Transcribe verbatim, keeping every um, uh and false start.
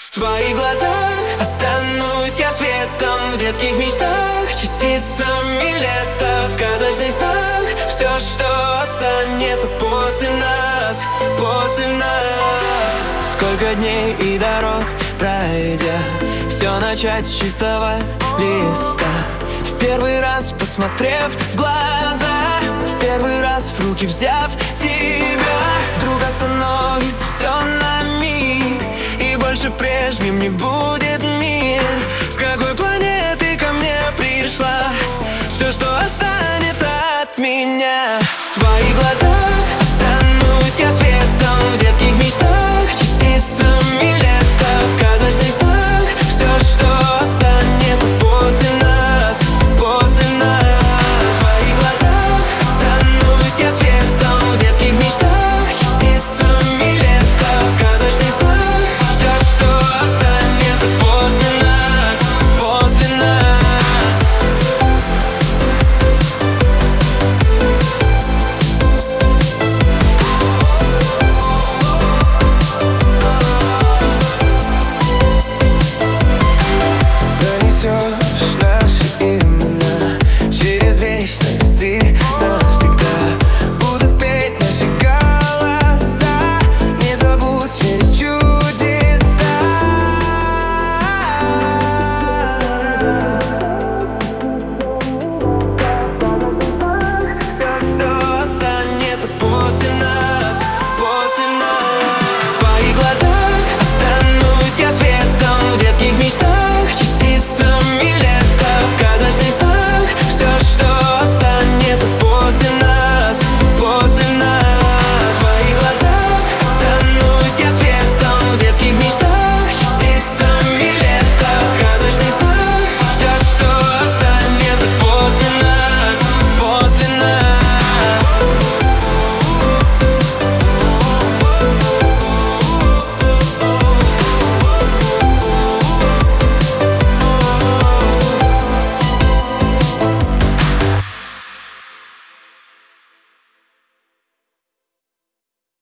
В твоих глазах останусь я светом, в детских мечтах частицами лета, в сказочных снах все, что останется после нас, после нас. Сколько дней и дорог пройдя, все начать с чистого листа. В первый раз посмотрев в глаза, в первый раз в руки взяв тебя, вдруг остановится все на миг, и больше прежним не будет мир. С какой планеты ко мне пришла? Все, что